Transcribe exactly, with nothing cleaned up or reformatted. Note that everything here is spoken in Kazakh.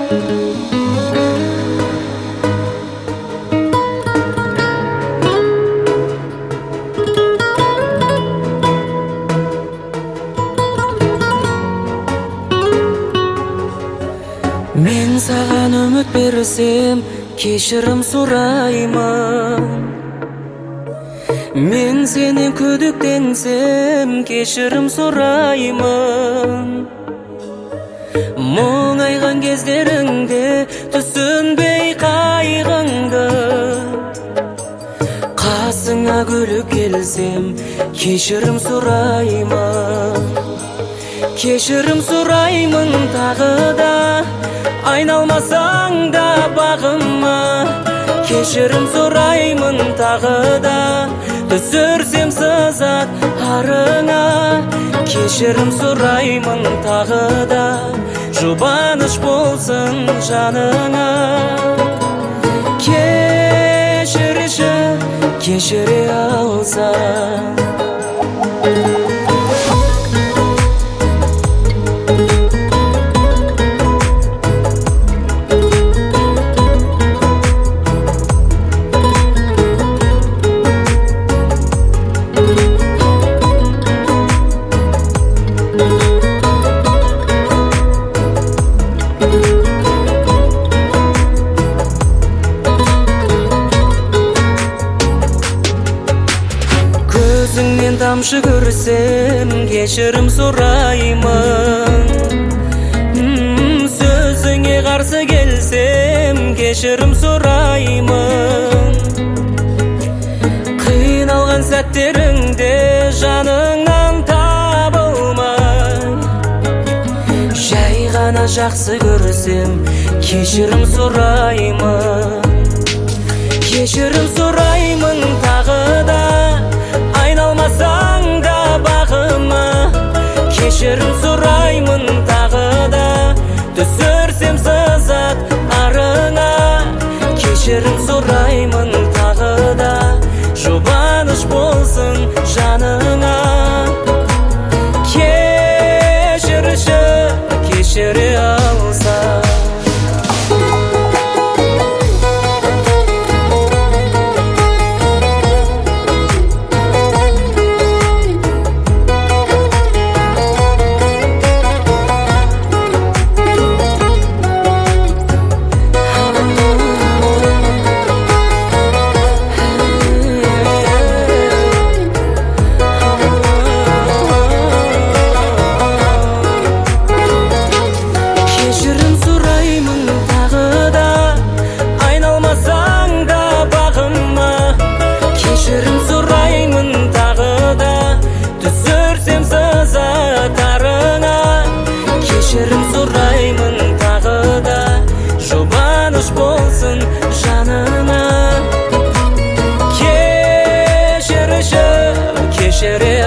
Мен саған үміт берсем, кешірім сұраймын. Мен сенен күдіктенсем, кешірім сұраймын. Мұңайған кездеріңде түсінбей қайғыңды, қасыңа күліп келсем, кешірім сұраймын. Кешірім сұраймын тағы да, айналмасаң да бағыма. Кешірім сұраймын тағы да, түсірсем сызат арыңа. Кешірім сұраймын тағы да, жұбаныш болсын жаныңа. Кешірші, кешіре алсаң. Көзіңнен тамшы көрсем, кешірім сұраймын. Сөзіңе қарсы келсем, кешірім сұраймын. Қиналған сәттеріңде жаныңнан табылмай, жай ғана жақсы көрсем, кешірім сұраймын. Кешірім сұраймын тағы да, айналмасаң да бағыма. Кешірім сұраймын тағы да, түсірсем сызат арыңа. Кешірім сұраймын тағы да, жұбаныш болсын жаныңа. Кешірші, кешіре алсаң. Кешірім сұраймын тағы да, жұбаныш болсын жаныңа. Кешірші, кешіре